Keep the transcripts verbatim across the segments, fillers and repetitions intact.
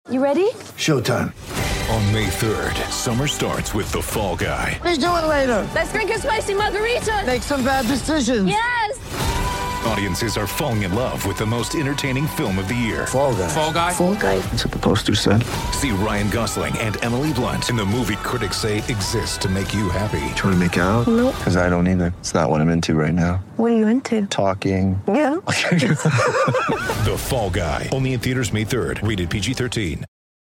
You ready? Showtime. On May third, summer starts with The Fall Guy. Let's do it later. Let's drink a spicy margarita. Make some bad decisions. Yes. Audiences are falling in love with the most entertaining film of the year. Fall Guy. Fall Guy? Fall Guy. That's what the poster said. See Ryan Gosling and Emily Blunt in the movie critics say exists to make you happy. Trying to make it out? Nope. Because I don't either. It's not what I'm into right now. What are you into? Talking. Yeah. The Fall Guy. Only in theaters May third. Rated P G thirteen.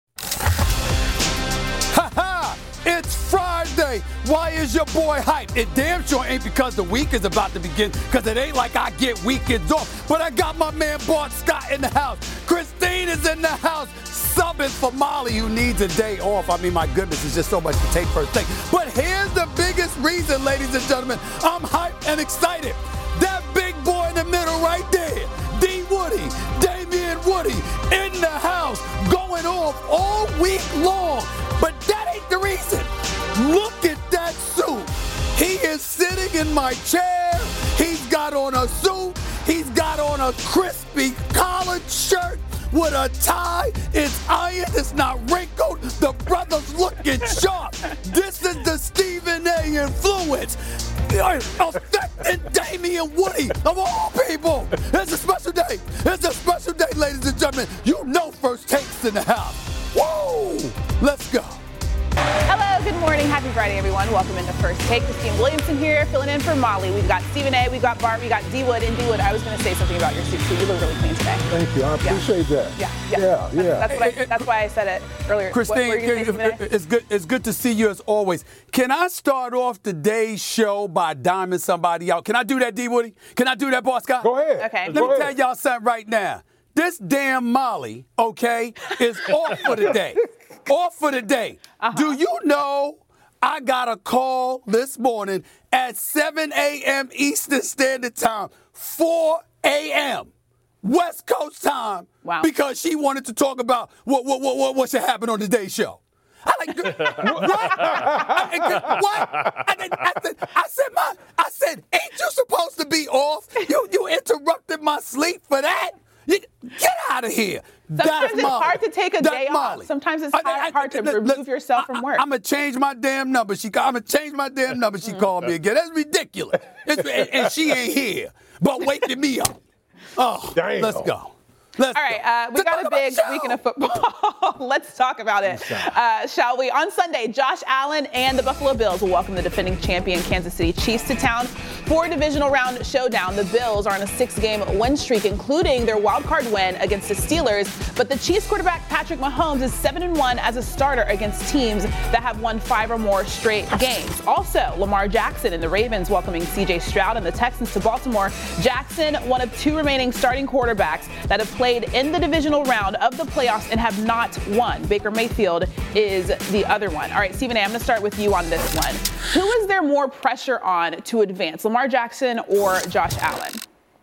It's Friday. Why is your boy hype? It damn sure ain't because the week is about to begin, because it ain't like I get weekends off. But I got my man Bart Scott in the house. Christine is in the house, subbing for Molly, who needs a day off. I mean, my goodness, it's just so much to take first thing. But here's the biggest reason, ladies and gentlemen, I'm hyped and excited. That big boy in the middle right there, D. Woody, Damian Woody, in the house, going off all week long. But that ain't the reason. Look at that suit. He is sitting in my chair. He's got on a suit. He's got on a crispy collared shirt with a tie. It's iron. It's not wrinkled. The brother's looking sharp. This is the Stephen A. influence. Affecting Damian Woody of all people. It's a special day. It's a special day, ladies and gentlemen. You know First Take's in the house. Woo! Let's go. Hello, good morning. Happy Friday, everyone. Welcome into First Take. Christine Williamson here, filling in for Molly. We've got Stephen A., we've got Bart, we got D. Wood. And D. Wood, I was going to say something about your suit, too. You look really clean today. Thank you. I appreciate yeah. that. Yeah, yeah. Yeah, yeah. That's, what I, that's why I said it earlier. Christine, what, what it's good it's good to see you as always. Can I start off today's show by diming somebody out? Can I do that, D. Woody? Can I do that, Boss Scott? Go ahead. Okay. Let Go me ahead. tell y'all something right now. This damn Molly, okay, is off for the day. Off for the day. Uh-huh. Do you know I got a call this morning at seven a.m. Eastern Standard Time, four a.m. West Coast time, wow. because she wanted to talk about what what what what, what should happen on today's show. I like what? I, what? I, I, said, I said, my, I said, ain't you supposed to be off? You you interrupted my sleep for that? Get out of here. Sometimes That's it's Molly. hard to take a That's day Molly. off. Sometimes it's I, hard, I, I, hard to look, remove look, yourself I, from work. I'm going to change my damn number. She, I'm going to change my damn number. She called me again. That's ridiculous. It's, and, and she ain't here, but waking me up. Oh, Damn. Let's go. Let's All right, go. uh, we To got talk a big about the weekend show. of football. Let's talk about it, uh, shall we? On Sunday, Josh Allen and the Buffalo Bills will welcome the defending champion Kansas City Chiefs to town for a divisional round showdown. The Bills are on a six-game win streak, including their wild card win against the Steelers. But the Chiefs quarterback Patrick Mahomes is seven and one as a starter against teams that have won five or more straight games. Also, Lamar Jackson and the Ravens welcoming C J Stroud and the Texans to Baltimore. Jackson, one of two remaining starting quarterbacks that have played in the divisional round of the playoffs and have not won. Baker Mayfield is the other one. All right, Stephen A., I'm going to start with you on this one. Who is there more pressure on to advance, Lamar Jackson or Josh Allen?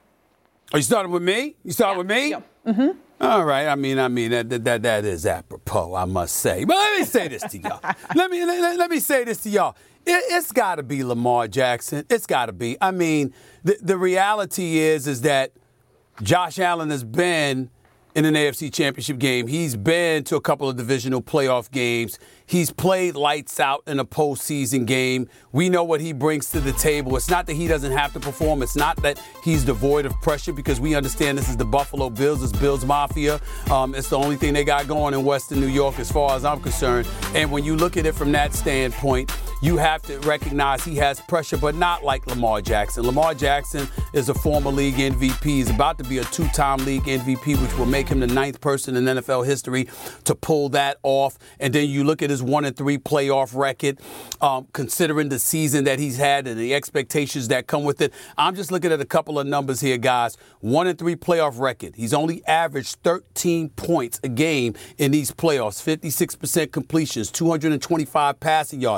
Are you starting with me? You starting Yeah. with me? Yeah. Mm-hmm. All right. I mean, I mean that, that that that is apropos, I must say. But let me say this to y'all. let me let, let me say this to y'all. It, it's got to be Lamar Jackson. It's got to be. I mean, the the reality is is that Josh Allen has been in an A F C Championship game. He's been to a couple of divisional playoff games. He's played lights out in a postseason game. We know what he brings to the table. It's not that he doesn't have to perform. It's not that he's devoid of pressure, because we understand this is the Buffalo Bills. It's Bills Mafia. Um, it's the only thing they got going in Western New York as far as I'm concerned. And when you look at it from that standpoint, you have to recognize he has pressure, but not like Lamar Jackson. Lamar Jackson is a former league M V P. He's about to be a two-time league M V P, which will make him the ninth person in N F L history to pull that off. And then you look at his one and three playoff record, um, considering the season that he's had and the expectations that come with it. I'm just looking at a couple of numbers here, guys. One and three playoff record. He's only averaged thirteen points a game in these playoffs. fifty-six percent completions, two hundred twenty-five passing yards, three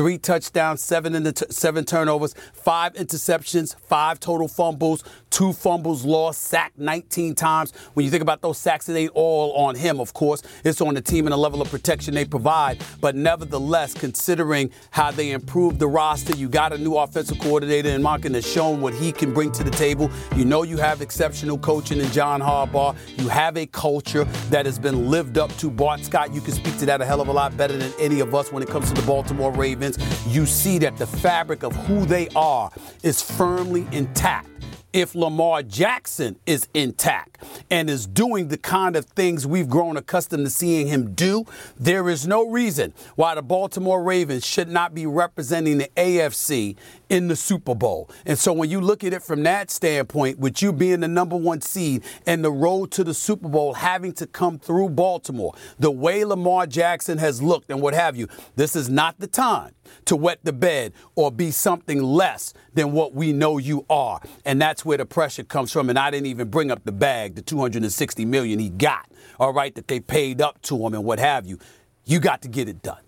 three touchdowns, seven in the t- seven turnovers, five interceptions, five total fumbles, two fumbles lost, sacked nineteen times. When you think about those sacks, it ain't all on him, of course. It's on the team and the level of protection they provide. But nevertheless, considering how they improved the roster, you got a new offensive coordinator in Monken that's shown what he can bring to the table. You know you have exceptional coaching in John Harbaugh. You have a culture that has been lived up to. Bart Scott, you can speak to that a hell of a lot better than any of us when it comes to the Baltimore Ravens. You see that the fabric of who they are is firmly intact. If Lamar Jackson is intact and is doing the kind of things we've grown accustomed to seeing him do, there is no reason why the Baltimore Ravens should not be representing the A F C in the Super Bowl. And so when you look at it from that standpoint, with you being the number one seed and the road to the Super Bowl having to come through Baltimore, the way Lamar Jackson has looked and what have you, this is not the time to wet the bed or be something less than what we know you are. And that's where the pressure comes from. And I didn't even bring up the bag, the two hundred sixty million dollars he got, all right, that they paid up to him and what have you. You got to get it done.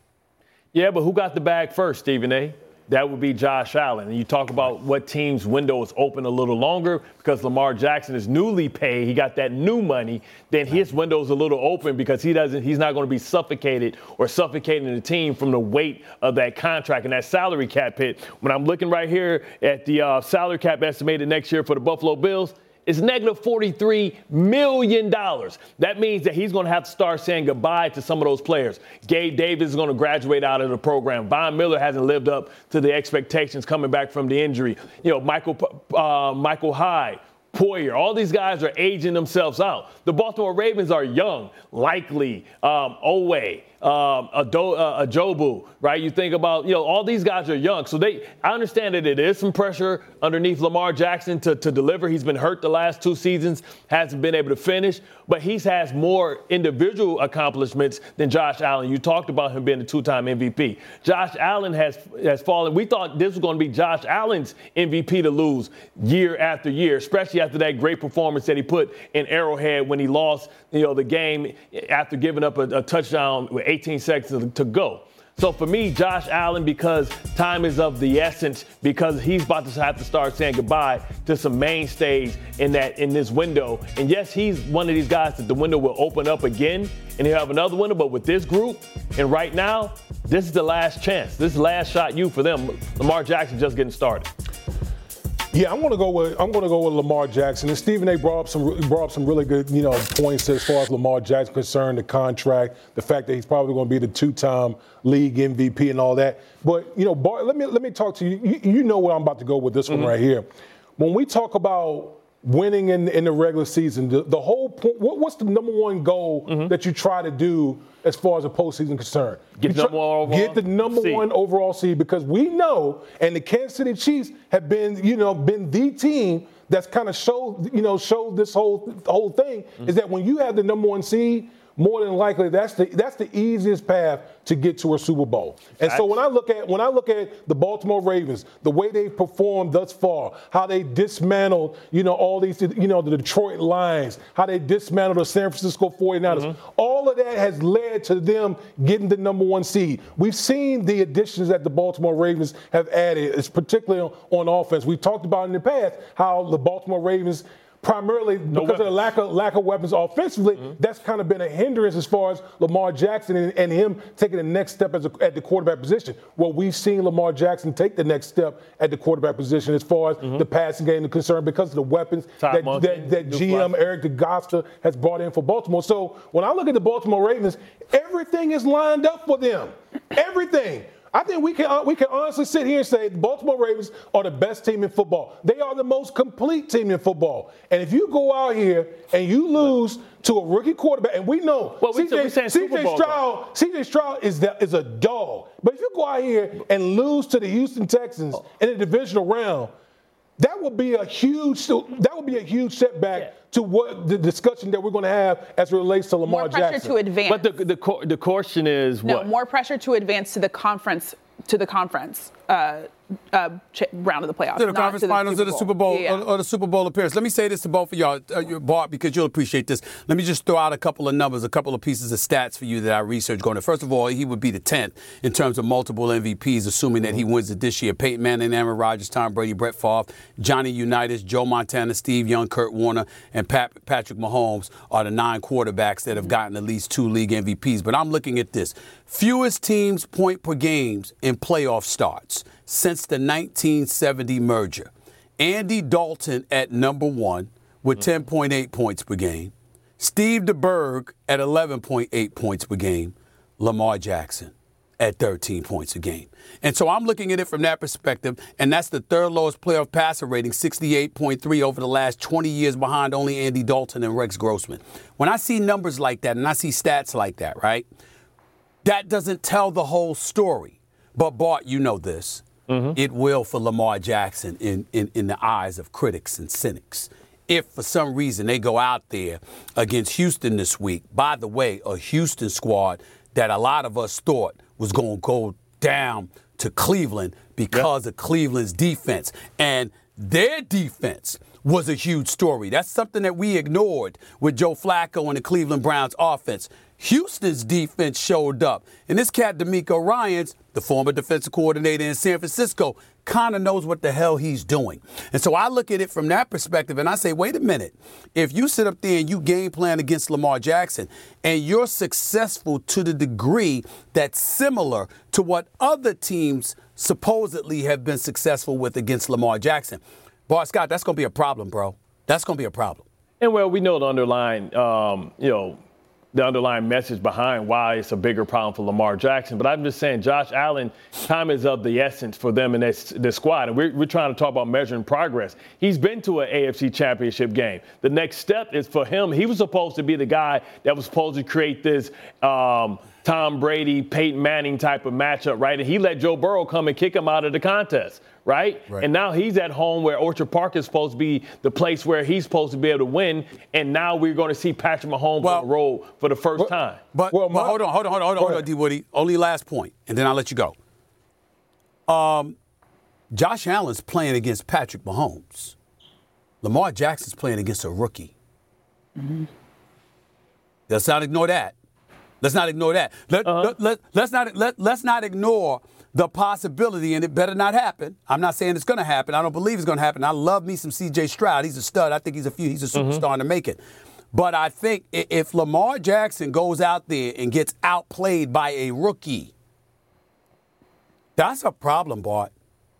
Yeah, but who got the bag first, Stephen A? That would be Josh Allen. And you talk about what team's window is open a little longer because Lamar Jackson is newly paid. He got that new money. Then his window's a little open because he doesn't. He's not going to be suffocated or suffocating the team from the weight of that contract and that salary cap hit. When I'm looking right here at the uh, salary cap estimated next year for the Buffalo Bills, it's negative forty-three million dollars. That means that he's going to have to start saying goodbye to some of those players. Gabe Davis is going to graduate out of the program. Von Miller hasn't lived up to the expectations coming back from the injury. You know, Michael uh, Michael Hyde, Poyer, all these guys are aging themselves out. The Baltimore Ravens are young, likely, um, Owe, um, Ado, uh, Ajobu, right? You think about, you know, all these guys are young. So they, I understand that it is some pressure underneath Lamar Jackson to, to deliver. He's been hurt the last two seasons, hasn't been able to finish, but he's has more individual accomplishments than Josh Allen. You talked about him being a two-time M V P. Josh Allen has, has fallen. We thought this was going to be Josh Allen's M V P to lose year after year, especially after that great performance that he put in Arrowhead when he lost, you know, the game after giving up a, a touchdown with eighteen seconds to go. So for me, Josh Allen, because time is of the essence, because he's about to have to start saying goodbye to some mainstays in that in this window. And yes, he's one of these guys that the window will open up again and he'll have another window. But with this group, and right now, this is the last chance. This is the last shot you for them. Lamar Jackson just getting started. Yeah, I'm going to go with I'm going to go with Lamar Jackson. And Stephen A. brought up some brought up some really good, you know, points as far as Lamar Jackson concerned, the contract, the fact that he's probably going to be the two-time league M V P and all that. But you know, Bart, let me let me talk to you. You, you know where I'm about to go with this mm-hmm. one right here. When we talk about winning in, in the regular season, the, the whole point, what, what's the number one goal mm-hmm. that you try to do as far as the postseason concerned? Get, try, number one overall get the number seed. one overall seed, because we know, and the Kansas City Chiefs have been, you know, been the team that's kind of showed, you know, showed this whole whole thing mm-hmm. is that when you have the number one seed, more than likely that's the that's the easiest path to get to a Super Bowl. And so when I look at when I look at the Baltimore Ravens, the way they've performed thus far, how they dismantled, you know, all these, you know, the Detroit Lions, how they dismantled the San Francisco forty-niners, mm-hmm. all of that has led to them getting the number one seed. We've seen the additions that the Baltimore Ravens have added, it's particularly on offense. We've talked about in the past how the Baltimore Ravens, primarily no because weapons. of the lack of lack of weapons offensively, mm-hmm. that's kind of been a hindrance as far as Lamar Jackson and, and him taking the next step as a, at the quarterback position. Well, we've seen Lamar Jackson take the next step at the quarterback position as far as mm-hmm. the passing game is concerned because of the weapons that, that, that G M Eric DeGosta has brought in for Baltimore. So when I look at the Baltimore Ravens, everything is lined up for them. Everything. I think we can we can honestly sit here and say the Baltimore Ravens are the best team in football. They are the most complete team in football. And if you go out here and you lose to a rookie quarterback, and we know well, we C J, C J Stroud, C J Stroud is the, is a dog. But if you go out here and lose to the Houston Texans in a divisional round, that would be a huge that would be a huge setback. Yeah. To what the discussion that we're going to have as it relates to Lamar Jackson. More pressure Jackson. to advance. But the the the question is no, what? More pressure to advance to the conference to the conference uh, uh, ch- round of the playoffs. To the not conference to the finals Super or the Super Bowl Yeah. or, or the Super Bowl appearance. Let me say this to both of y'all, uh, Bart, because you'll appreciate this. Let me just throw out a couple of numbers, a couple of pieces of stats for you that I researched going in. First of all, he would be the tenth in terms of multiple M V Ps, assuming that he wins it this year. Peyton Manning, Aaron Rodgers, Tom Brady, Brett Favre, Johnny Unitas, Joe Montana, Steve Young, Kurt Warner, and Pat, Patrick Mahomes are the nine quarterbacks that have gotten at least two league M V Ps. But I'm looking at this. Fewest teams point per games in playoff starts since the nineteen seventy merger. Andy Dalton at number one with ten point eight points per game. Steve DeBerg at eleven point eight points per game. Lamar Jackson at thirteen points a game. And so I'm looking at it from that perspective, and that's the third lowest playoff passer rating, sixty-eight point three over the last twenty years behind only Andy Dalton and Rex Grossman. When I see numbers like that and I see stats like that, right, that doesn't tell the whole story. But, Bart, you know this. Mm-hmm. It will for Lamar Jackson in, in, in the eyes of critics and cynics. If for some reason they go out there against Houston this week, by the way, a Houston squad that a lot of us thought was going to go down to Cleveland because yep. of Cleveland's defense. And their defense was a huge story. That's something that we ignored with Joe Flacco and the Cleveland Browns offense. Houston's defense showed up. And this cat, D'Amico Ryans, the former defensive coordinator in San Francisco, kind of knows what the hell he's doing. And so I look at it from that perspective and I say, wait a minute. If you sit up there and you game plan against Lamar Jackson and you're successful to the degree that's similar to what other teams supposedly have been successful with against Lamar Jackson, Bart Scott, that's going to be a problem, bro. That's going to be a problem. And, well, we know the underlying, um, you know, the underlying message behind why it's a bigger problem for Lamar Jackson. But I'm just saying, Josh Allen, time is of the essence for them in this, this squad. And we're, we're trying to talk about measuring progress. He's been to an A F C championship game. The next step is for him. He was supposed to be the guy that was supposed to create this um, Tom Brady, Peyton Manning type of matchup, right? And he let Joe Burrow come and kick him out of the contest. Right? right? And now he's at home where Orchard Park is supposed to be the place where he's supposed to be able to win. And now we're going to see Patrick Mahomes well, on the road for the first well, time. But, well, but hold on, hold on, hold on, hold on, hold on, D. Woody. Only last point, and then I'll let you go. Um, Josh Allen's playing against Patrick Mahomes. Lamar Jackson's playing against a rookie. Mm-hmm. Let's not ignore that. Let's not ignore that. Let, uh-huh. let, let, let's not let, let's not ignore the possibility, and it better not happen. I'm not saying it's going to happen. I don't believe it's going to happen. I love me some C J Stroud. He's a stud. I think he's a few. He's a superstar mm-hmm. to make it. But I think if Lamar Jackson goes out there and gets outplayed by a rookie, that's a problem, Bart.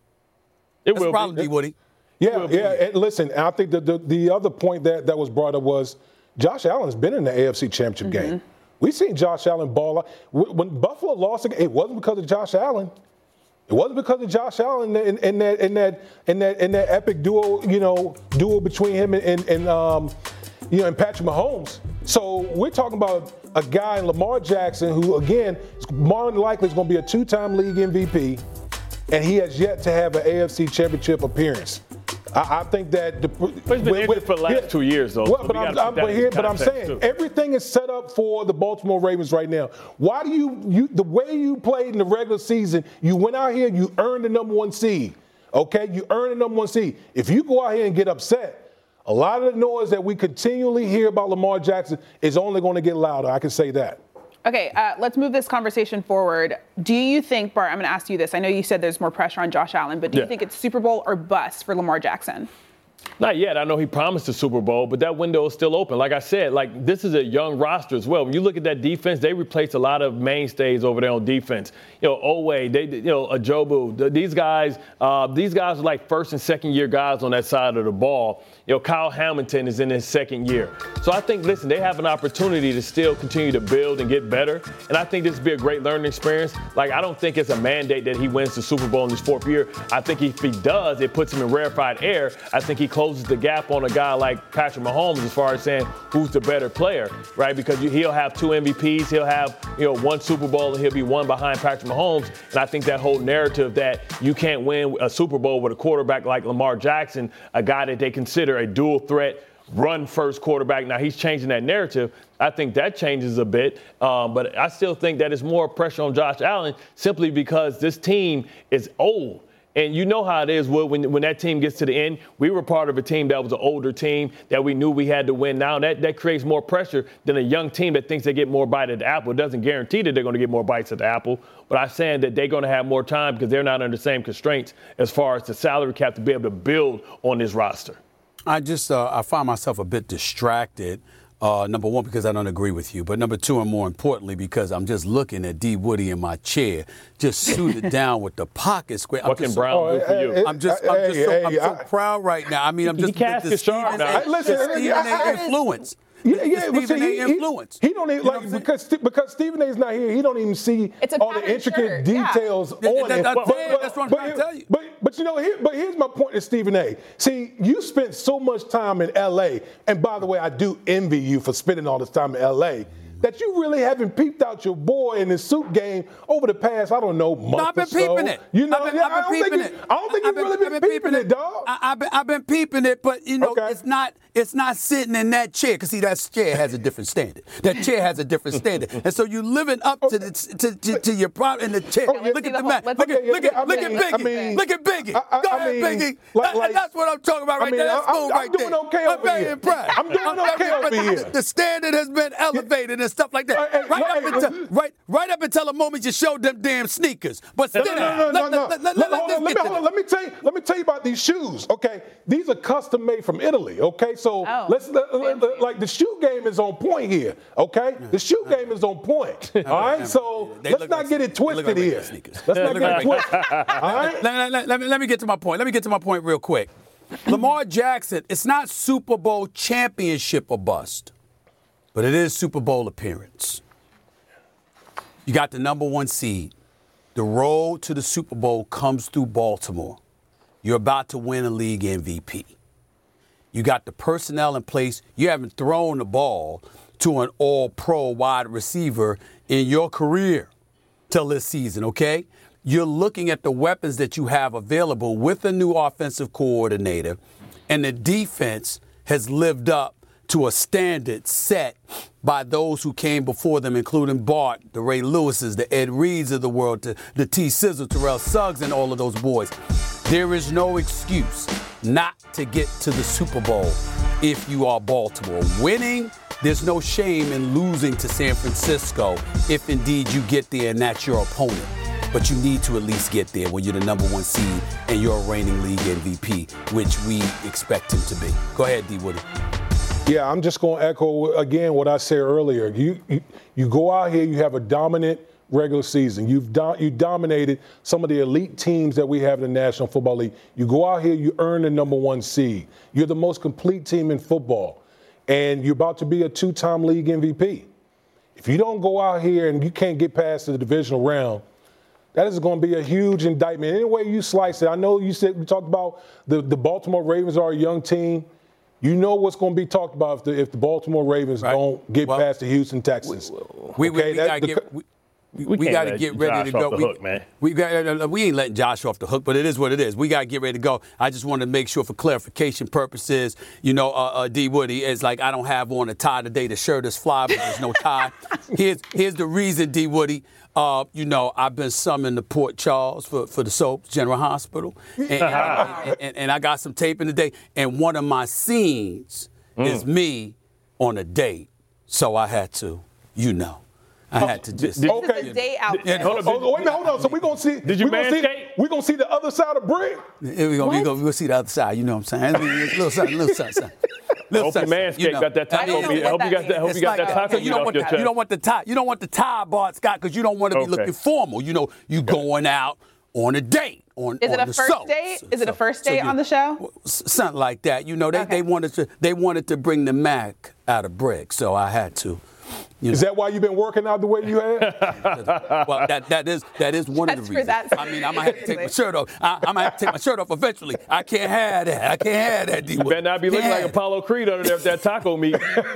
It that's will a problem, be. D. Woody. Yeah, yeah. And listen, I think the, the the other point that, that was brought up was Josh Allen's been in the A F C Championship mm-hmm. game. We've seen Josh Allen ball out. When Buffalo lost, it wasn't because of Josh Allen. It wasn't because of Josh Allen and, and that and that and that and that epic duo, you know, duo between him and, and, and um, you know, and Patrick Mahomes. So we're talking about a guy in Lamar Jackson who, again, more than likely is going to be a two-time league M V P, and he has yet to have an A F C Championship appearance. I, I think that the, but he's been with, injured for the last yeah, two years, though. Well, so but, I'm, I'm, but, here, but I'm saying too. Everything is set up for the Baltimore Ravens right now. Why do you, you the way you played in the regular season? You went out here, you earned the number one seed. Okay, you earned the number one seed. If you go out here and get upset, a lot of the noise that we continually hear about Lamar Jackson is only going to get louder. I can say that. Okay, uh, let's move this conversation forward. Do you think, Bart, I'm going to ask you this. I know you said there's more pressure on Josh Allen, but do yeah. you think it's Super Bowl or bust for Lamar Jackson? Not yet. I know he promised the Super Bowl, but that window is still open. Like I said, like this is a young roster as well. When you look at that defense, they replaced a lot of mainstays over there on defense. You know, Oweh, they, you know, Ajobu. These guys, uh, these guys are like first and second year guys on that side of the ball. You know, Kyle Hamilton is in his second year. So I think, listen, they have an opportunity to still continue to build and get better. And I think this would be a great learning experience. Like, I don't think it's a mandate that he wins the Super Bowl in his fourth year. I think if he does, it puts him in rarefied air. I think he closes the gap on a guy like Patrick Mahomes as far as saying who's the better player, right? Because he'll have two M V Ps, he'll have, you know, one Super Bowl, and he'll be one behind Patrick Mahomes. And I think that whole narrative that you can't win a Super Bowl with a quarterback like Lamar Jackson, a guy that they consider a dual threat, run first quarterback. Now he's changing that narrative. I think that changes a bit. Um, but I still think that it's more pressure on Josh Allen simply because this team is old. And you know how it is, Will, when, when that team gets to the end. We were part of a team that was an older team that we knew we had to win. Now that, that creates more pressure than a young team that thinks they get more bite at the apple. It doesn't guarantee that they're going to get more bites at the apple, but I'm saying that they're going to have more time because they're not under the same constraints as far as the salary cap to be able to build on this roster. I just uh, I find myself a bit distracted. Uh, number one, because I don't agree with you. But number two, and more importantly, because I'm just looking at D. Woody in my chair, just suited down with the pocket square. What can Brown do for you? I'm just, I'm just so, I'm so proud right now. I mean, I'm just He cast his sharp now. Listen, the Stephen A. influence. Yeah, yeah, the but see, Stephen he, A. he- influence. He, don't even You know like what I'm because because Stephen A. is not here. He don't even see It's a all the patterned intricate shirt, yeah. details Yeah, on that- it. that- But- yeah, but- that's what I'm but- trying to tell you. But but you know, here, but here's my point to Stephen A. See, you spent so much time in L A, and by the way, I do envy you for spending all this time in L A. That you really haven't peeped out your boy in the suit game over the past, I don't know, month No, I've been or so. peeping it. You know, I've been, yeah, I've been I don't peeping think it. you, I don't think I've you've really been, I've peeping, it, dog. I, I've been, I've been peeping it, but you know, Okay. it's not, it's not sitting in that chair. Cause see, that chair has a different standard. That chair has a different standard, and so you're living up to the to, to, to your problem in the chair. Okay, Look see at the the whole- man. let's- Look at, Okay, yeah, look at, yeah, I look at mean- Biggie. I mean- look at Biggie. I- I- Go I ahead, mean, Biggie. like- That- like- that's what I'm talking about I right mean, there. That's I'm- smooth I'm right doing there. okay I'm over very here. impressed. I'm doing okay very over impressed. here. The standard has been elevated and stuff like that. Hey, hey, right, hey, up until, right, right up until the moment you showed them damn sneakers. But No, still, no, no, no, let, no. let, let, Let- let, hold this on, let get me to hold on. that. Let me tell you. Let me tell you about these shoes. Okay, these are custom made from Italy. Okay, so Oh, let's let, let- fancy. like the shoe game is on point here. Okay, the shoe game is on point. All right, so They let's look not like- get it they look twisted like regular here. sneakers. Let's They not look get like it twisted. All right. Let, let, let, me, let me get to my point. Let me get to my point real quick. Lamar Jackson, it's not Super Bowl championship or bust, but it is Super Bowl appearance. You got the number one seed. The road to the Super Bowl comes through Baltimore. You're about to win a league M V P. You got the personnel in place. You haven't thrown the ball to an all-pro wide receiver in your career till this season, okay? You're looking at the weapons that you have available with a new offensive coordinator, and the defense has lived up to a standard set by those who came before them, including Bart, the Ray Lewises, the Ed Reeds of the world, the, the T. Sizzle, Terrell Suggs, and all of those boys. There is no excuse not to get to the Super Bowl if you are Baltimore. Winning, there's no shame in losing to San Francisco if indeed you get there and that's your opponent. But you need to at least get there when you're the number one seed and you're a reigning league M V P, which we expect him to be. Go ahead, D. Woody. Yeah, I'm just going to echo again what I said earlier. You, you you go out here, you have a dominant regular season. You've do, you dominated some of the elite teams that we have in the National Football League. You go out here, you earn the number one seed. You're the most complete team in football, and you're about to be a two-time league M V P. If you don't go out here and you can't get past the divisional round, that is going to be a huge indictment. Any way you slice it, I know you said we talked about the, the Baltimore Ravens are a young team. You know what's going to be talked about if the, if the Baltimore Ravens Right. don't get Well, past the Houston Texans. We, we, Okay, we that- got to the get. co- We, we, We we can't got to let get ready Josh to go. off the we, hook, man. We got. We ain't letting Josh off the hook, but it is what it is. We got to get ready to go. I just want to make sure, for clarification purposes, you know, uh, uh, D. Woody, it's like I don't have on a tie today. The shirt is fly, but there's no tie. here's here's the reason, D. Woody. Uh, you know, I've been summoned to Port Charles for, for the Soaps General Hospital, and, and, and, and I got some taping today. And one of my scenes is me on a date, so I had to, you know. I had to just. Did- This is a day out. Yeah, hold on, Oh, wait a minute, hold on. So we're going to see. Did you we gonna see, manscape? We're going to see the other side of brick. Here we go. We go. We go see the other side. You know what I'm saying? I mean, it's a little something, little something, something. Little Hope your something, Manscaped you know. got that I taco don't know meat. I what hope you that got that. I hope means. you got It's that like, taco uh, meat you don't off want your the, chest. you don't want the tie. You don't want the tie, Bart Scott, because you don't want to be Okay. looking formal. You know, you going out on a date. On, Is on it a the first soap. date? So- Is it a so- first so date you- on the show? s- Something like that. You know, they, Okay. they wanted to they wanted to bring the Mac out of brick, so I had to. You Is know. that why you've been working out the way you have? Well, that that is that is one That's of the for reasons. that I mean, I'm gonna have to take my shirt off. I, I'm gonna have to take my shirt off eventually. I can't have that. I can't have that. D. You better not be looking Can't like have it. Apollo Creed under there with that taco meat.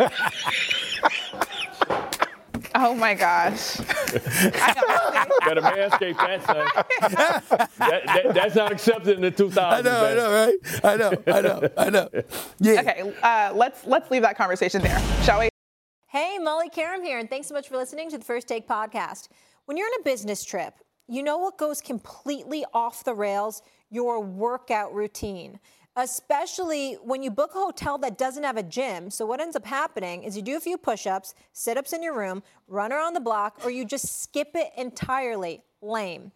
Oh my gosh. I know. Better manscape that, son. that, that, that's not accepted in the two I thousands. know, I know, right? I know, I know, I know. Yeah. Okay, uh, let's let's leave that conversation there, shall we? Hey, Molly Karam here, and thanks so much for listening to the First Take podcast. When you're on a business trip, you know what goes completely off the rails? your workout routine, especially when you book a hotel that doesn't have a gym. So what ends up happening is you do a few push-ups, sit-ups in your room, run around the block, or you just skip it entirely. Lame.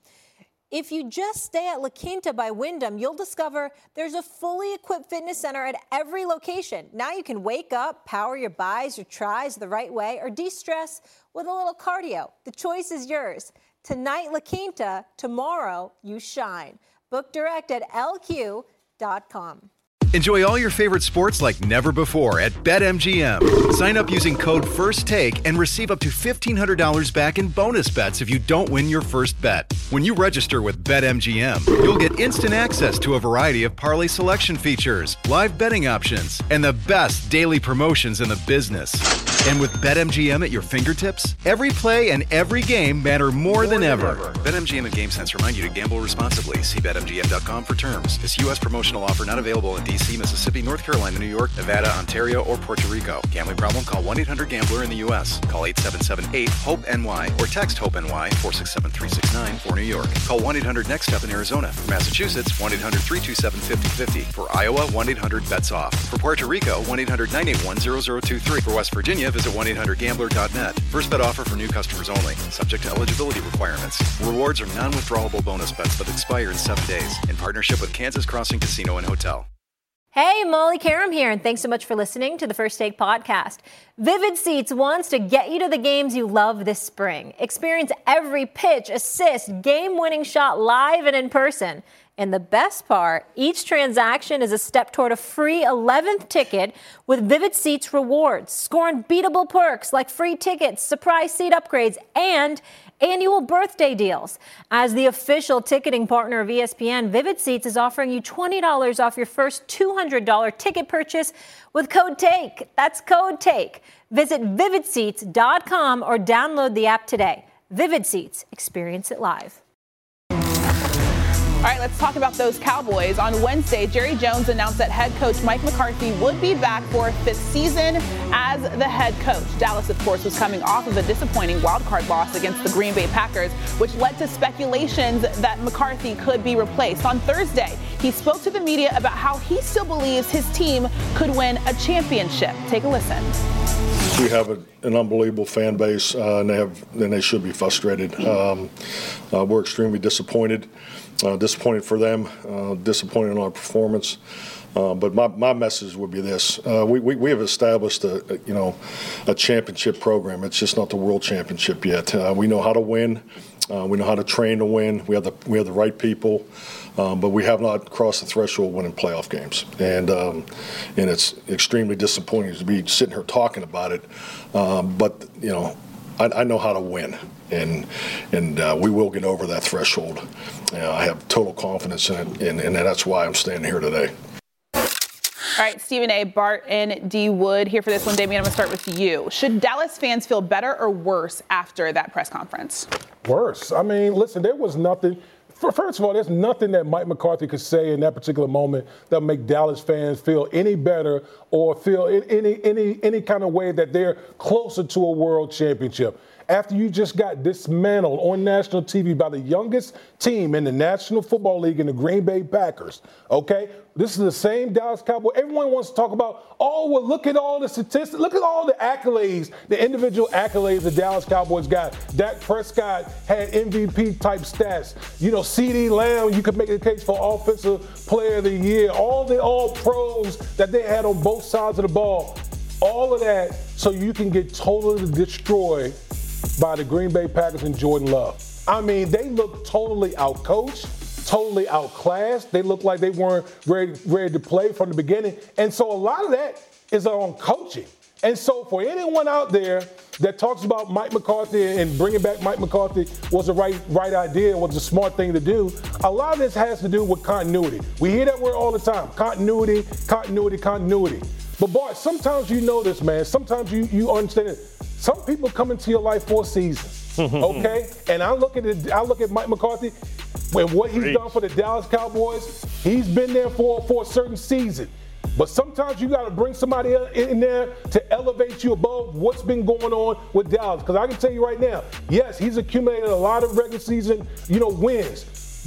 If you just stay at La Quinta by Wyndham, you'll discover there's a fully equipped fitness center at every location. Now you can wake up, power your bis, your tris the right way, or de-stress with a little cardio. The choice is yours. Tonight, La Quinta. Tomorrow, you shine. Book direct at L Q dot com. Enjoy all your favorite sports like never before at BetMGM. Sign up using code FIRSTTAKE and receive up to fifteen hundred dollars back in bonus bets if you don't win your first bet. When you register with BetMGM, you'll get instant access to a variety of parlay selection features, live betting options, and the best daily promotions in the business. And with BetMGM at your fingertips, every play and every game matter more, more than, than ever. ever. BetMGM and GameSense remind you to gamble responsibly. See Bet M G M dot com for terms. This U S promotional offer not available in D C, Mississippi, North Carolina, New York, Nevada, Ontario, or Puerto Rico. Gambling problem? Call one eight hundred gambler in the U S. Call eight seven seven eight hope N Y or text HOPE-NY four six seven three six nine for New York. Call one eight hundred next step in Arizona. For Massachusetts, one eight hundred three two seven five zero five zero. For Iowa, one eight hundred bets off. For Puerto Rico, one eight hundred nine eight one zero zero two three. For West Virginia, visit one eight hundred gambler dot net. First bet offer for new customers only. Subject to eligibility requirements. Rewards are non-withdrawable bonus bets that expire in seven days. In partnership with Kansas Crossing Casino and Hotel. Hey, Molly Karam here, and thanks so much for listening to the First Take podcast. Vivid Seats wants to get you to the games you love this spring. Experience every pitch, assist, game-winning shot live and in person. And the best part, each transaction is a step toward a free eleventh ticket with Vivid Seats rewards. Score unbeatable perks like free tickets, surprise seat upgrades, and annual birthday deals. As the official ticketing partner of E S P N, Vivid Seats is offering you twenty dollars off your first two hundred dollars ticket purchase with code TAKE. That's code TAKE. Visit vivid seats dot com or download the app today. Vivid Seats. Experience it live. All right, let's talk about those Cowboys. On Wednesday, Jerry Jones announced that head coach Mike McCarthy would be back for a fifth season as the head coach. Dallas, of course, was coming off of a disappointing wildcard loss against the Green Bay Packers, which led to speculations that McCarthy could be replaced. On Thursday, he spoke to the media about how he still believes his team could win a championship. Take a listen. We have a, an unbelievable fan base, uh, and they have, and they should be frustrated. Um, uh, we're extremely disappointed. Uh, disappointed for them, uh, disappointed in our performance. Uh, but my, my message would be this: uh, we, we we have established a, a you know a championship program. It's just not the world championship yet. Uh, we know how to win. Uh, we know how to train to win. We have the we have the right people, um, but we have not crossed the threshold of winning playoff games. And um, and it's extremely disappointing to be sitting here talking about it. Um, but you know, I, I know how to win. And and uh, we will get over that threshold. Uh, I have total confidence in it, and, and that's why I'm standing here today. All right, Stephen A. Bart and D. Wood here for this one. Damian, I'm going to start with you. Should Dallas fans feel better or worse after that press conference? Worse. I mean, listen, there was nothing. First of all, there's nothing that Mike McCarthy could say in that particular moment that make Dallas fans feel any better or feel in any any any kind of way that they're closer to a world championship. After you just got dismantled on national T V by the youngest team in the National Football League in the Green Bay Packers, okay? This is the same Dallas Cowboys. Everyone wants to talk about, oh, well, look at all the statistics. Look at all the accolades, the individual accolades the Dallas Cowboys got. Dak Prescott had M V P-type stats. You know, CeeDee Lamb, you could make the case for Offensive Player of the Year. All the all-pros that they had on both sides of the ball. All of that so you can get totally destroyed by the Green Bay Packers and Jordan Love. I mean, they look totally outcoached, totally outclassed. They look like they weren't ready, ready to play from the beginning. And so a lot of that is on coaching. And so for anyone out there that talks about Mike McCarthy and bringing back Mike McCarthy was the right, right idea, was the smart thing to do, a lot of this has to do with continuity. We hear that word all the time, continuity, continuity, continuity. But Bart, sometimes you know this, man. Sometimes you, you understand it. Some people come into your life for a season, okay? And I look at it, I look at Mike McCarthy and what he's done for the Dallas Cowboys. He's been there for, for a certain season. But sometimes you got to bring somebody in there to elevate you above what's been going on with Dallas. Because I can tell you right now, yes, he's accumulated a lot of regular season, you know, wins.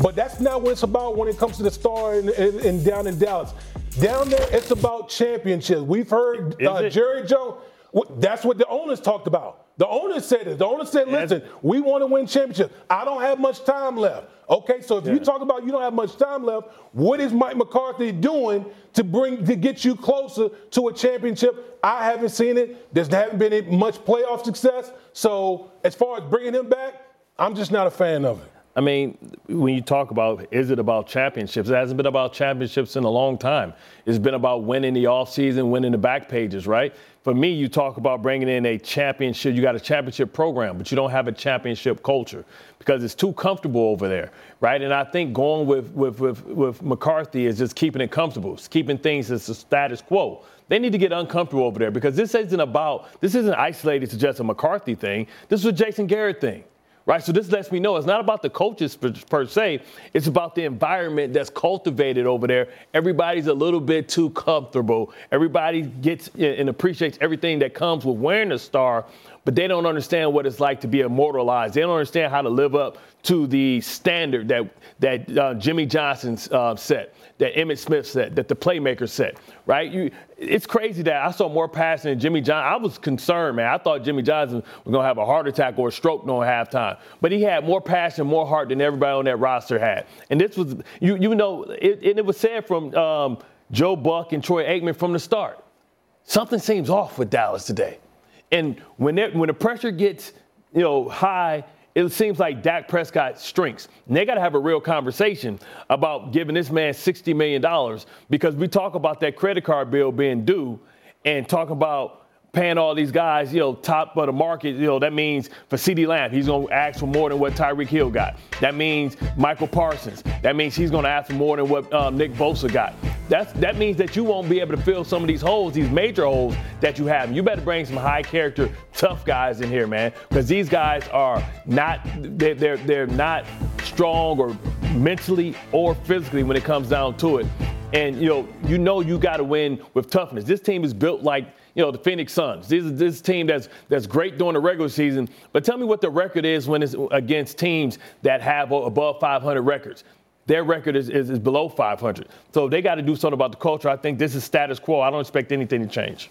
But that's not what it's about when it comes to the Star and, and, and down in Dallas. Down there, it's about championships. We've heard uh, Jerry Jones. That's what the owners talked about. The owners said it. The owners said, listen, we want to win championships. I don't have much time left. Okay, so if yeah. you talk about you don't have much time left, what is Mike McCarthy doing to bring to get you closer to a championship? I haven't seen it. There hasn't been much playoff success. So as far as bringing him back, I'm just not a fan of it. I mean, when you talk about, is it about championships? It hasn't been about championships in a long time. It's been about winning the offseason, winning the back pages, right? For me, you talk about bringing in a championship. You got a championship program, but you don't have a championship culture because it's too comfortable over there, right? And I think going with, with, with, with McCarthy is just keeping it comfortable. It's keeping things as the status quo. They need to get uncomfortable over there because this isn't about, this isn't isolated to just a McCarthy thing. This is a Jason Garrett thing. Right, so this lets me know it's not about the coaches per, per se. It's about the environment that's cultivated over there. Everybody's a little bit too comfortable. Everybody gets and appreciates everything that comes with wearing a star, but they don't understand what it's like to be immortalized. They don't understand how to live up to the standard that that uh, Jimmy Johnson uh, set, that Emmitt Smith set, that the playmakers set. Right? You, it's crazy that I saw more passing than Jimmy Johnson. I was concerned, man. I thought Jimmy Johnson was going to have a heart attack or a stroke during halftime. But he had more passion, more heart than everybody on that roster had. And this was, you you know, it, it was said from um, Joe Buck and Troy Aikman from the start. Something seems off with Dallas today. And when when the pressure gets, you know, high, it seems like Dak Prescott shrinks. And they got to have a real conversation about giving this man sixty million dollars because we talk about that credit card bill being due and talk about paying all these guys, you know, top of the market. You know, that means for CeeDee Lamb, he's going to ask for more than what Tyreek Hill got. That means Michael Parsons. That means he's going to ask for more than what um, Nick Bosa got. That's, that means that you won't be able to fill some of these holes, these major holes that you have. You better bring some high-character, tough guys in here, man, because these guys are not they're, they're they're not strong or mentally or physically when it comes down to it. And you know, you know, you got to win with toughness. This team is built like, you know, the Phoenix Suns. This is this team that's that's great during the regular season. But tell me what the record is when it's against teams that have above five hundred records. Their record is, is, is below five hundred. So they got to do something about the culture. I think this is status quo. I don't expect anything to change.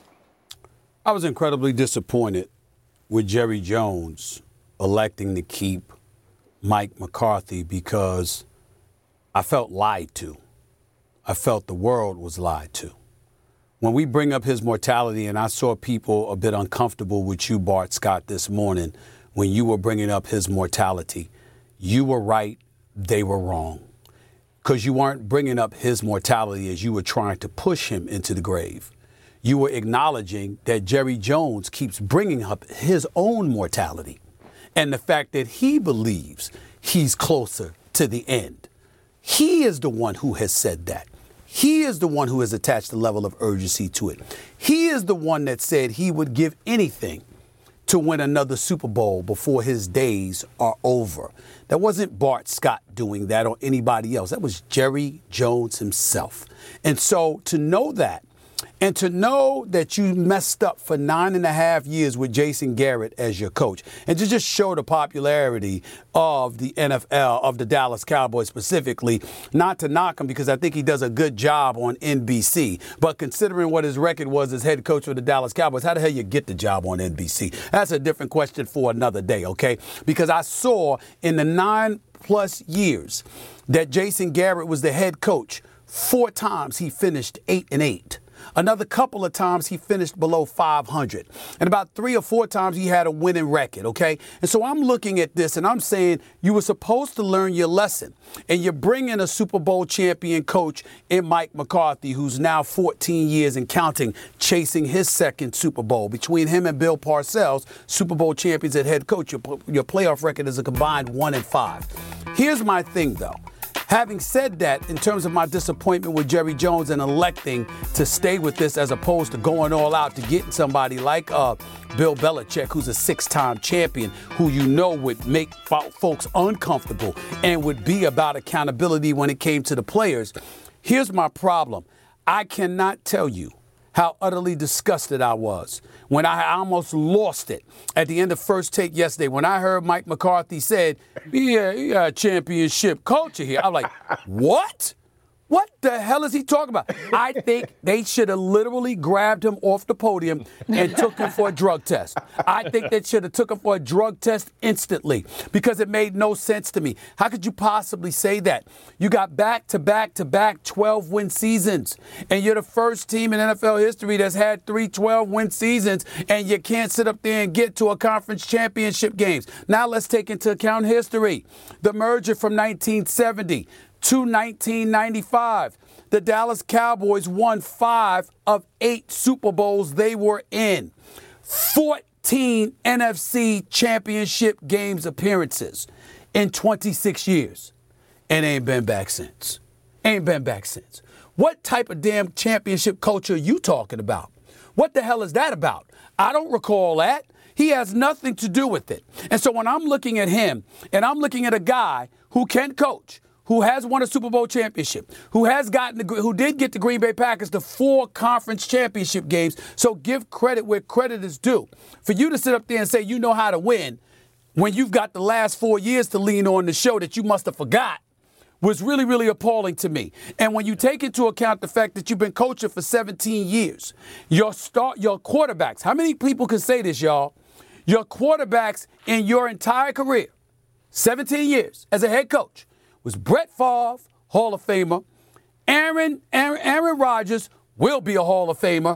I was incredibly disappointed with Jerry Jones electing to keep Mike McCarthy because I felt lied to. I felt the world was lied to. When we bring up his mortality, and I saw people a bit uncomfortable with you, Bart Scott, this morning when you were bringing up his mortality, you were right, they were wrong. Because you weren't bringing up his mortality as you were trying to push him into the grave. You were acknowledging that Jerry Jones keeps bringing up his own mortality and the fact that he believes he's closer to the end. He is the one who has said that. He is the one who has attached the level of urgency to it. He is the one that said he would give anything to win another Super Bowl before his days are over. That wasn't Bart Scott doing that or anybody else. That was Jerry Jones himself. And so to know that, and to know that you messed up for nine and a half years with Jason Garrett as your coach, and to just show the popularity of the N F L, of the Dallas Cowboys specifically, not to knock him because I think he does a good job on N B C, but considering what his record was as head coach of the Dallas Cowboys, how the hell you get the job on N B C? That's a different question for another day, okay? Because I saw in the nine plus years that Jason Garrett was the head coach, four times he finished eight and eight. Another couple of times he finished below five hundred. And about three or four times he had a winning record, okay? And so I'm looking at this and I'm saying you were supposed to learn your lesson. And you're bringing a Super Bowl champion coach in Mike McCarthy, who's now fourteen years and counting, chasing his second Super Bowl. Between him and Bill Parcells, Super Bowl champions at head coach, your, your playoff record is a combined one and five. Here's my thing, though. Having said that, in terms of my disappointment with Jerry Jones and electing to stay with this as opposed to going all out to getting somebody like uh, Bill Belichick, who's a six-time champion, who you know would make folks uncomfortable and would be about accountability when it came to the players, here's my problem. I cannot tell you how utterly disgusted I was when I almost lost it at the end of First Take yesterday when I heard Mike McCarthy said, yeah, you got championship culture here. I'm like, what? What the hell is he talking about? I think they should have literally grabbed him off the podium and took him for a drug test. I think they should have took him for a drug test instantly because it made no sense to me. How could you possibly say that? You got back-to-back-to-back twelve-win seasons, and you're the first team in N F L history that's had three twelve-win seasons, and you can't sit up there and get to a conference championship games. Now let's take into account history. The merger from nineteen seventy to nineteen ninety-five. The Dallas Cowboys won five of eight Super Bowls they were in. fourteen N F C championship games appearances in twenty-six years. And ain't been back since. Ain't been back since. What type of damn championship culture are you talking about? What the hell is that about? I don't recall that. He has nothing to do with it. And so when I'm looking at him and I'm looking at a guy who can coach, who has won a Super Bowl championship, who has gotten the, who did get the Green Bay Packers to four conference championship games. So give credit where credit is due. For you to sit up there and say you know how to win when you've got the last four years to lean on to show that you must have forgot was really, really appalling to me. And when you take into account the fact that you've been coaching for seventeen years, your start, your quarterbacks, how many people can say this, y'all? Your quarterbacks in your entire career, seventeen years as a head coach, was Brett Favre, Hall of Famer, Aaron, Aaron, Aaron Rodgers will be a Hall of Famer,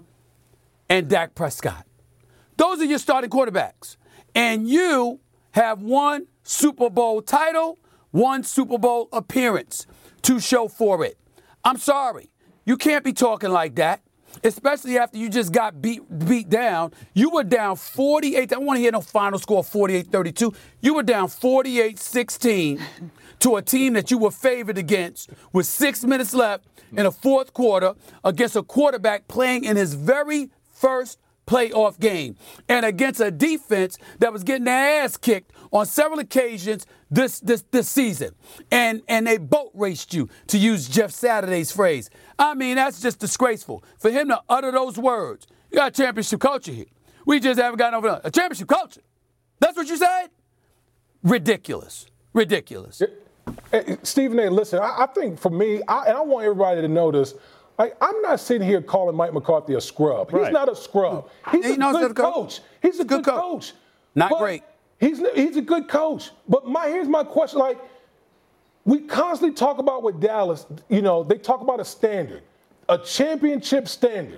and Dak Prescott. Those are your starting quarterbacks. And you have one Super Bowl title, one Super Bowl appearance to show for it. I'm sorry. You can't be talking like that, especially after you just got beat beat down. You were down forty-eight. I don't want to hear no final score forty-eight thirty-two. You were down forty-eight sixteen to a team that you were favored against with six minutes left in a fourth quarter against a quarterback playing in his very first playoff game and against a defense that was getting their ass kicked on several occasions this this this season. And and they boat raced you, to use Jeff Saturday's phrase. I mean, that's just disgraceful. For him to utter those words, you got a championship culture here. We just haven't gotten over a championship culture. That's what you said? Ridiculous. Ridiculous. Hey, Stephen A., listen, I, I think for me, I, and I want everybody to know this, like, I'm not sitting here calling Mike McCarthy a scrub. He's right. not a scrub. He's he a good coach. coach. He's a, a good, good coach. coach. Not but great. He's he's a good coach. But my here's my question, like, we constantly talk about with Dallas, you know, they talk about a standard, a championship standard.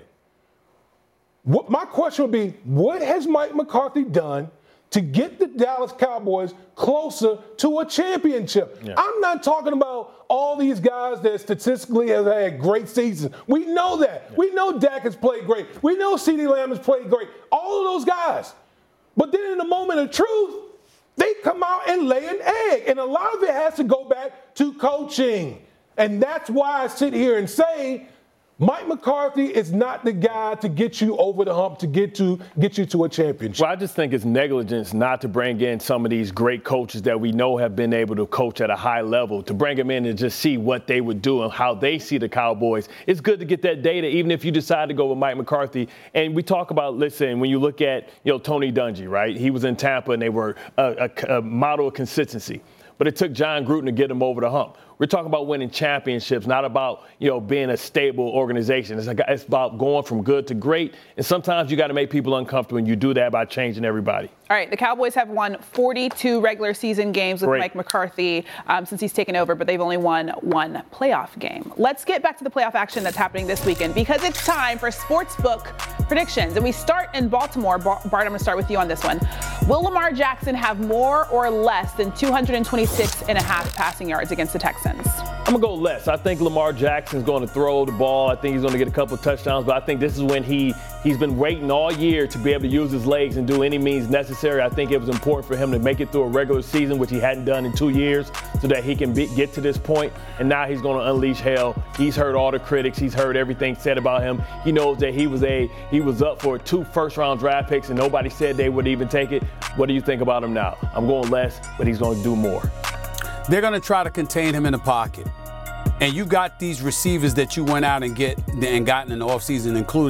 What my question would be, what has Mike McCarthy done to get the Dallas Cowboys closer to a championship? Yeah. I'm not talking about all these guys that statistically have had great seasons. We know that. Yeah. We know Dak has played great. We know CeeDee Lamb has played great. All of those guys. But then in the moment of truth, they come out and lay an egg. And a lot of it has to go back to coaching. And that's why I sit here and say, Mike McCarthy is not the guy to get you over the hump, to get to get you to a championship. Well, I just think it's negligence not to bring in some of these great coaches that we know have been able to coach at a high level, to bring them in and just see what they would do and how they see the Cowboys. It's good to get that data, even if you decide to go with Mike McCarthy. And we talk about, listen, when you look at, you know, Tony Dungy, right? He was in Tampa and they were a, a, a model of consistency. But it took John Gruden to get him over the hump. We're talking about winning championships, not about, you know, being a stable organization. It's, like, it's about going from good to great. And sometimes you got to make people uncomfortable, and you do that by changing everybody. All right, the Cowboys have won forty-two regular season games with great. Mike McCarthy um, since he's taken over, but they've only won one playoff game. Let's get back to the playoff action that's happening this weekend, because it's time for Sportsbook predictions. And we start in Baltimore. Bart, I'm going to start with you on this one. Will Lamar Jackson have more or less than two hundred twenty-six and a half passing yards against the Texans? I'm going to go less. I think Lamar Jackson's going to throw the ball. I think he's going to get a couple of touchdowns, but I think this is when he, he's been waiting all year to be able to use his legs and do any means necessary. I think it was important for him to make it through a regular season, which he hadn't done in two years, so that he can be, get to this point. And now he's going to unleash hell. He's heard all the critics. He's heard everything said about him. He knows that he was a he was up for two first-round draft picks, and nobody said they would even take it. What do you think about him now? I'm going less, but he's going to do more. They're going to try to contain him in the pocket. And you got these receivers that you went out and get and gotten in the offseason, including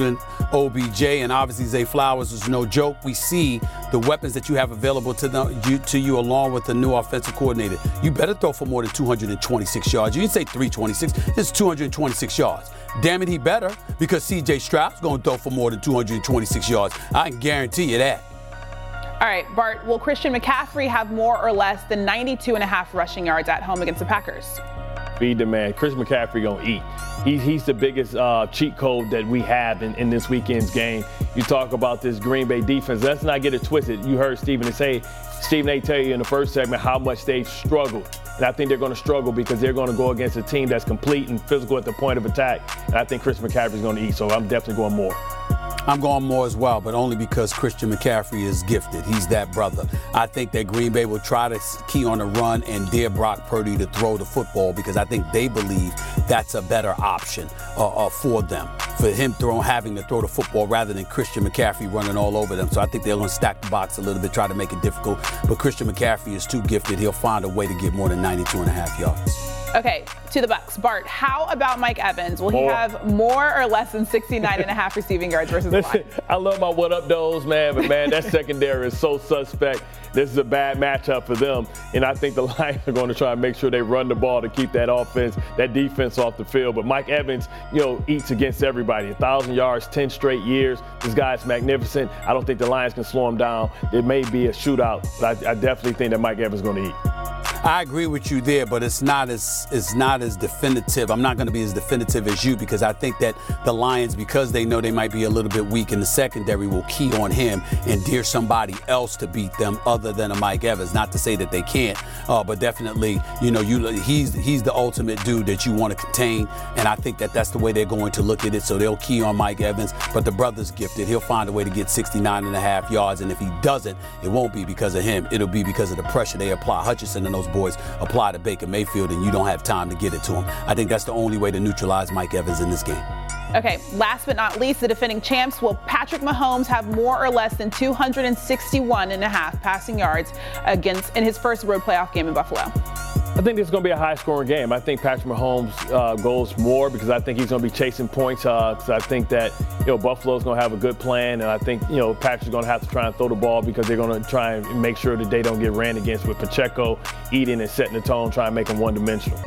O B J, and obviously Zay Flowers is no joke. We see the weapons that you have available to, them, you, to you along with the new offensive coordinator. You better throw for more than two hundred twenty-six yards. You didn't say three twenty-six. It's two hundred twenty-six yards. Damn it, he better, because C J Stroud's going to throw for more than two hundred twenty-six yards. I can guarantee you that. All right, Bart, will Christian McCaffrey have more or less than ninety-two and a half rushing yards at home against the Packers? Feed the man. Chris McCaffrey going to eat. He, he's the biggest uh, cheat code that we have in, in this weekend's game. You talk about this Green Bay defense. Let's not get it twisted. You heard Stephen say, Stephen A. tell you in the first segment how much they've struggled. And I think they're going to struggle because they're going to go against a team that's complete and physical at the point of attack. And I think Chris McCaffrey's going to eat, so I'm definitely going more. I'm going more as well, but only because Christian McCaffrey is gifted. He's that brother. I think that Green Bay will try to key on the run and dare Brock Purdy to throw the football because I think they believe that's a better option uh, uh, for them, for him throwing, having to throw the football rather than Christian McCaffrey running all over them. So I think they're going to stack the box a little bit, try to make it difficult. But Christian McCaffrey is too gifted. He'll find a way to get more than ninety-two and a half yards. Okay, to the Bucks. Bart, how about Mike Evans? Will he More. have more or less than sixty-nine and a half receiving yards versus the Listen, Lions? I love my what up those, man, but man, that secondary is so suspect. This is a bad matchup for them, and I think the Lions are going to try and make sure they run the ball to keep that offense, that defense off the field. But Mike Evans, you know, eats against everybody. A thousand yards, ten straight years. This guy's magnificent. I don't think the Lions can slow him down. It may be a shootout, but I, I definitely think that Mike Evans is going to eat. I agree with you there, but it's not as it's not as definitive. I'm not going to be as definitive as you because I think that the Lions, because they know they might be a little bit weak in the secondary, will key on him and dare somebody else to beat them other than a Mike Evans. Not to say that they can't, uh, but definitely, you know, you he's he's the ultimate dude that you want to contain, and I think that that's the way they're going to look at it. So they'll key on Mike Evans, but the brother's gifted. He'll find a way to get sixty-nine and a half yards, and if he doesn't, it won't be because of him. It'll be because of the pressure they apply. Hutchinson and those boys apply to Baker Mayfield, and you don't have time to get it to him. I think that's the only way to neutralize Mike Evans in this game. Okay, last but not least, the defending champs. Will Patrick Mahomes have more or less than two hundred sixty-one and a half passing yards against in his first road playoff game in Buffalo? I think this is going to be a high-scoring game. I think Patrick Mahomes uh, goes more because I think he's going to be chasing points. Uh, so I think that, you know, Buffalo's going to have a good plan, and I think, you know, Patrick's going to have to try and throw the ball because they're going to try and make sure that they don't get ran against with Pacheco eating and setting the tone, trying to make them one-dimensional.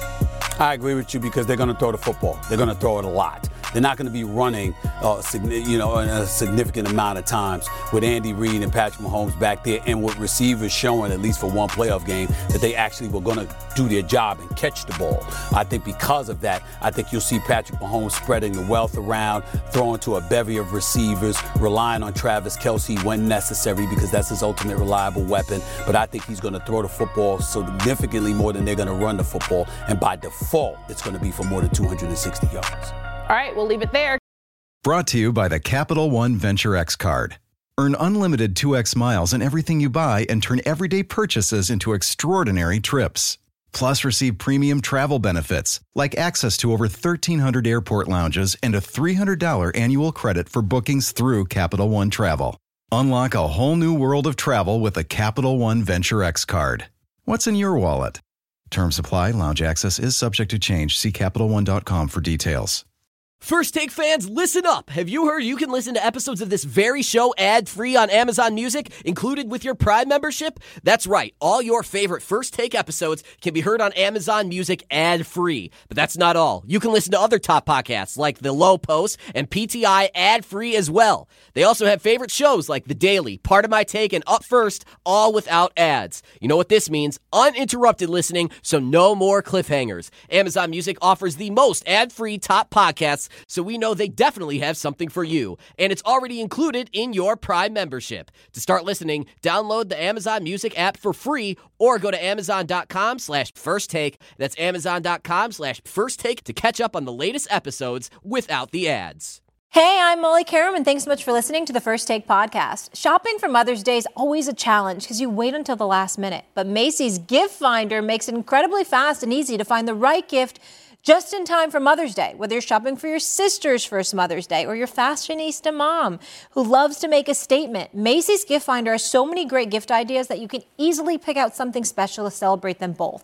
I agree with you because they're going to throw the football. They're going to throw it a lot. They're not going to be running, uh, you know, a significant amount of times with Andy Reid and Patrick Mahomes back there, and with receivers showing, at least for one playoff game, that they actually were going to do their job and catch the ball. I think because of that, I think you'll see Patrick Mahomes spreading the wealth around, throwing to a bevy of receivers, relying on Travis Kelce when necessary because that's his ultimate reliable weapon. But I think he's going to throw the football significantly more than they're going to run the football, and by default, it's going to be for more than two hundred sixty yards. All right, we'll leave it there. Brought to you by the Capital One Venture X card. Earn unlimited two X miles on everything you buy and turn everyday purchases into extraordinary trips. Plus, receive premium travel benefits like access to over thirteen hundred airport lounges and a three hundred dollars annual credit for bookings through Capital One Travel. Unlock a whole new world of travel with a Capital One Venture X card. What's in your wallet? Terms apply. Lounge access is subject to change. See Capital One dot com for details. First Take fans, listen up. Have you heard you can listen to episodes of this very show ad-free on Amazon Music, included with your Prime membership? That's right. All your favorite First Take episodes can be heard on Amazon Music ad-free. But that's not all. You can listen to other top podcasts like The Low Post and P T I ad-free as well. They also have favorite shows like The Daily, Part of My Take, and Up First, all without ads. You know what this means? Uninterrupted listening, so no more cliffhangers. Amazon Music offers the most ad-free top podcasts, so we know they definitely have something for you. And it's already included in your Prime membership. To start listening, download the Amazon Music app for free or go to amazon.com slash first take. That's amazon.com slash first take to catch up on the latest episodes without the ads. Hey, I'm Molly Karam, and thanks so much for listening to the First Take podcast. Shopping for Mother's Day is always a challenge because you wait until the last minute. But Macy's Gift Finder makes it incredibly fast and easy to find the right gift just in time for Mother's Day, whether you're shopping for your sister's first Mother's Day or your fashionista mom who loves to make a statement. Macy's Gift Finder has so many great gift ideas that you can easily pick out something special to celebrate them both.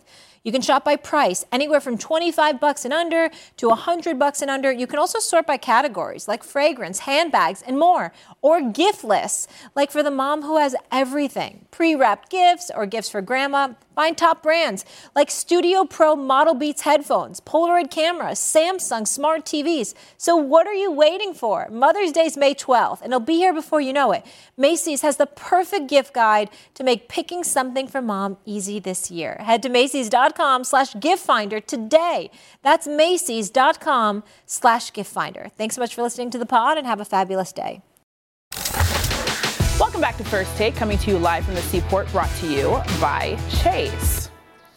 You can shop by price, anywhere from twenty-five bucks and under to one hundred bucks and under. You can also sort by categories like fragrance, handbags, and more. Or gift lists, like for the mom who has everything. Pre-wrapped gifts or gifts for grandma. Find top brands like Studio Pro Model Beats headphones, Polaroid cameras, Samsung smart T Vs. So what are you waiting for? Mother's Day is May twelfth, and it'll be here before you know it. Macy's has the perfect gift guide to make picking something for mom easy this year. Head to Macy's.com slash gift finder today. That's Macy's.com slash gift finder. Thanks so much for listening to the pod, and have a fabulous day. Welcome back to First Take, coming to you live from the Seaport, brought to you by Chase.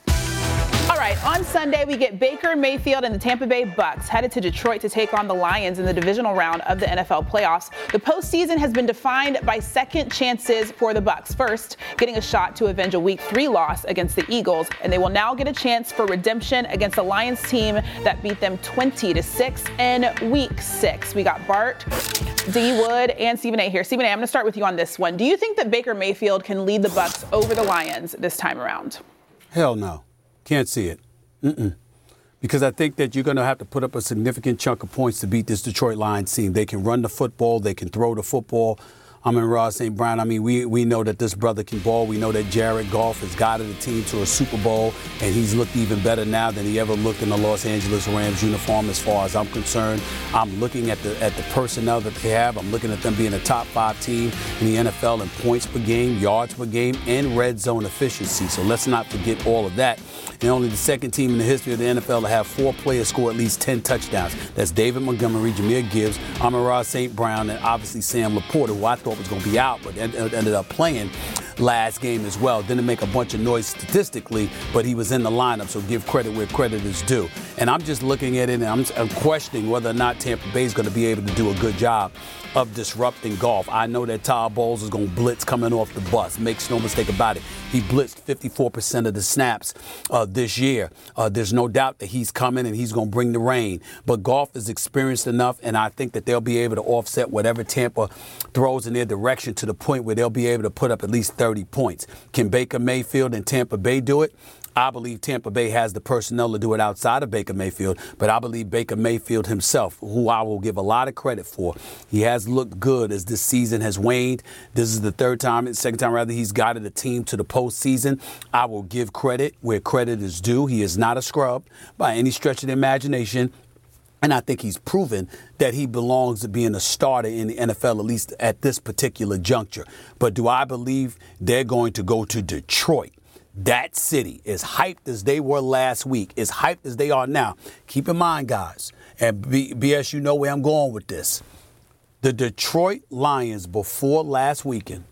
All right, on Sunday, we get Baker Mayfield and the Tampa Bay Bucks headed to Detroit to take on the Lions in the divisional round of the N F L playoffs. The postseason has been defined by second chances for the Bucks. First, getting a shot to avenge a Week three loss against the Eagles, and they will now get a chance for redemption against the Lions team that beat them twenty to six in Week six. We got Bart, D. Wood, and Stephen A. here. Stephen A., I'm going to start with you on this one. Do you think that Baker Mayfield can lead the Bucks over the Lions this time around? Hell no. Can't see it. Mm-mm. Because I think that you're going to have to put up a significant chunk of points to beat this Detroit Lions team. They can run the football. They can throw the football. Amon-Ra Saint Brown, I mean, we, we know that this brother can ball. We know that Jared Goff has guided the team to a Super Bowl, and he's looked even better now than he ever looked in the Los Angeles Rams uniform as far as I'm concerned. I'm looking at the at the personnel that they have. I'm looking at them being a top five team in the N F L in points per game, yards per game, and red zone efficiency. So let's not forget all of that. And only the second team in the history of the N F L to have four players score at least ten touchdowns. That's David Montgomery, Jahmyr Gibbs, Amon-Ra Saint Brown, and obviously Sam Laporta, who I thought was going to be out, but ended up playing last game as well. Didn't make a bunch of noise statistically, but he was in the lineup, so give credit where credit is due. And I'm just looking at it, and I'm, I'm questioning whether or not Tampa Bay is going to be able to do a good job of disrupting Goff. I know that Todd Bowles is going to blitz coming off the bus. Makes no mistake about it. He blitzed fifty-four percent of the snaps uh, this year. Uh, there's no doubt that he's coming and he's going to bring the rain. But Goff is experienced enough, and I think that they'll be able to offset whatever Tampa throws in their direction to the point where they'll be able to put up at least thirty points. Can Baker Mayfield and Tampa Bay do it? I believe Tampa Bay has the personnel to do it outside of Baker Mayfield, but I believe Baker Mayfield himself, who I will give a lot of credit for, he has looked good as this season has waned. This is the third time, second time rather, he's guided the team to the postseason. I will give credit where credit is due. He is not a scrub by any stretch of the imagination. And I think he's proven that he belongs to being a starter in the N F L, at least at this particular juncture. But do I believe they're going to go to Detroit? That city, as hyped as they were last week, as hyped as they are now. Keep in mind, guys, and B S, you know where I'm going with this. The Detroit Lions, before last weekend,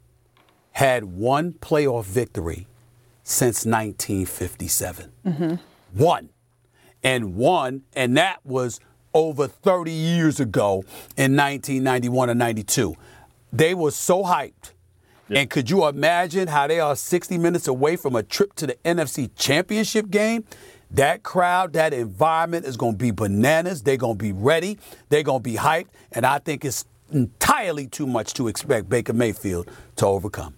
had one playoff victory since nineteen fifty-seven. Mm-hmm. One. And one, and that was over thirty years ago in nineteen ninety-one or ninety-two. They were so hyped. Yeah. And could you imagine how they are sixty minutes away from a trip to the N F C Championship game? That crowd, that environment is going to be bananas. They're going to be ready. They're going to be hyped. And I think it's entirely too much to expect Baker Mayfield to overcome.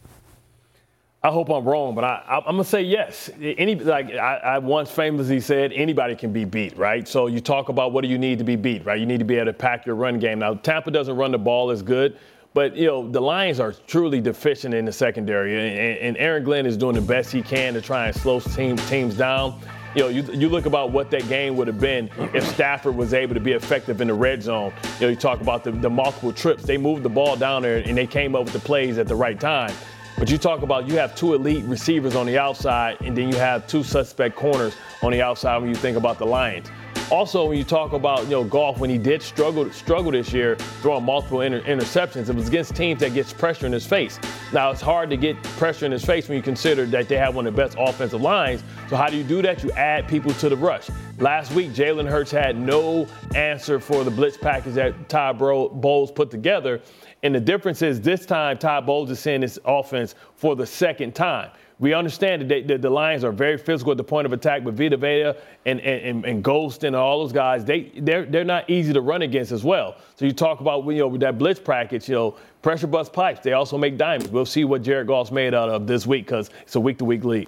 I hope I'm wrong, but I, I, I'm gonna say yes. Any like I, I once famously said, anybody can be beat, right? So you talk about what do you need to be beat, right? You need to be able to pack your run game. Now Tampa doesn't run the ball as good, but you know the Lions are truly deficient in the secondary, and, and Aaron Glenn is doing the best he can to try and slow team, teams down. You know, you, you look about what that game would have been if Stafford was able to be effective in the red zone. You know, you talk about the, the multiple trips. They moved the ball down there, and they came up with the plays at the right time. But you talk about you have two elite receivers on the outside, and then you have two suspect corners on the outside when you think about the Lions. Also, when you talk about, you know, Goff, when he did struggle struggle this year, throwing multiple inter- interceptions, it was against teams that gets pressure in his face. Now, it's hard to get pressure in his face when you consider that they have one of the best offensive lines. So how do you do that? You add people to the rush. Last week, Jalen Hurts had no answer for the blitz package that Todd Bowles put together. And the difference is this time Todd Bowles is seeing this offense for the second time. We understand that, they, that the Lions are very physical at the point of attack, but Vita Vea and, and, and Ghost and all those guys, they, they're, they're not easy to run against as well. So you talk about, you know, with that blitz package, you know, pressure bust pipes. They also make diamonds. We'll see what Jared Goff's made out of this week because it's a week-to-week league.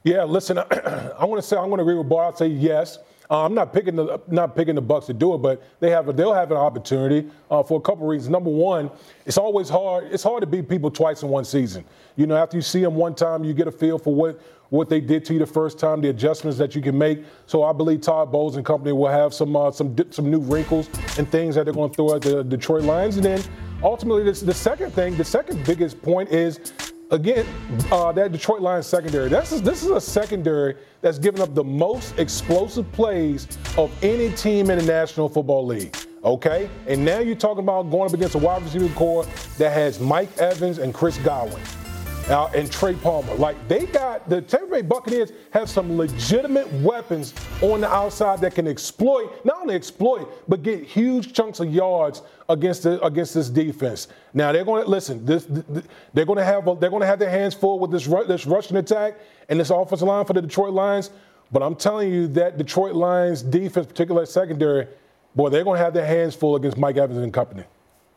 Yeah, listen, I want to say I'm going to agree with Bart. I'll say yes. Uh, I'm not picking the not picking the Bucks to do it, but they have a, they'll have an opportunity uh, for a couple of reasons. Number one, it's always hard. It's hard to beat people twice in one season. You know, after you see them one time, you get a feel for what what they did to you the first time, the adjustments that you can make. So I believe Todd Bowles and company will have some uh, some some new wrinkles and things that they're going to throw at the Detroit Lions. And then ultimately, this, the second thing, the second biggest point is, again, uh, that Detroit Lions secondary. This is this is a secondary that's given up the most explosive plays of any team in the National Football League. Okay, and now you're talking about going up against a wide receiver core that has Mike Evans and Chris Godwin. Uh, and Trey Palmer. Like, they got, the Tampa Bay Buccaneers have some legitimate weapons on the outside that can exploit, not only exploit, but get huge chunks of yards against the, against this defense. Now they're going to listen. This, this they're going to have they're going to have their hands full with this this rushing attack and this offensive line for the Detroit Lions. But I'm telling you that Detroit Lions defense, particularly secondary, boy, they're going to have their hands full against Mike Evans and company.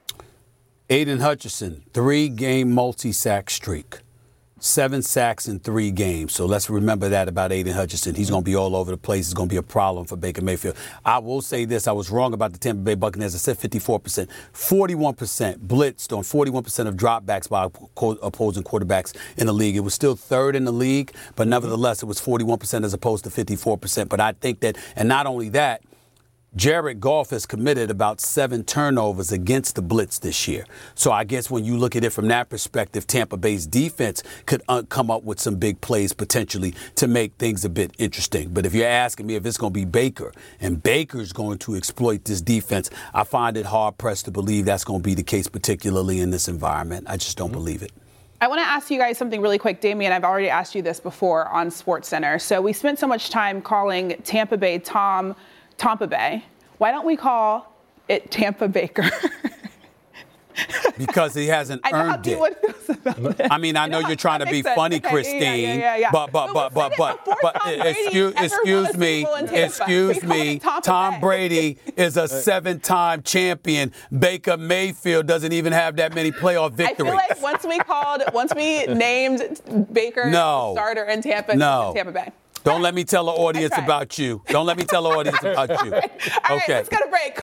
Aiden Hutchinson, three-game multi-sack streak. Seven sacks in three games. So let's remember that about Aiden Hutchinson. He's going to be all over the place. It's going to be a problem for Baker Mayfield. I will say this. I was wrong about the Tampa Bay Buccaneers. I said fifty-four percent. forty-one percent blitzed on forty-one percent of dropbacks by opposing quarterbacks in the league. It was still third in the league, but nevertheless, it was forty-one percent as opposed to fifty-four percent. But I think that, and not only that, Jared Goff has committed about seven turnovers against the blitz this year. So I guess when you look at it from that perspective, Tampa Bay's defense could uh, come up with some big plays potentially to make things a bit interesting. But if you're asking me if it's going to be Baker and Baker's going to exploit this defense, I find it hard-pressed to believe that's going to be the case, particularly in this environment. I just don't mm-hmm. believe it. I want to ask you guys something really quick. Damian, I've already asked you this before on SportsCenter. So we spent so much time calling Tampa Bay Tom Tampa Bay. Why don't we call it Tampa Baker? Because he hasn't I know earned how people it. Feels about it. I mean, I know, know you're trying to be sense. funny, okay, Christine, yeah, yeah, yeah, yeah. but but but but but but, but excuse excuse me, excuse me. Tom Brady is a seven-time champion. Baker Mayfield doesn't even have that many playoff victories. I feel like once we called, once we named Baker no. starter in Tampa, no. Tampa Bay. Don't let me tell the audience about you. Don't let me tell the audience about you. All right, All right okay. let's go to break.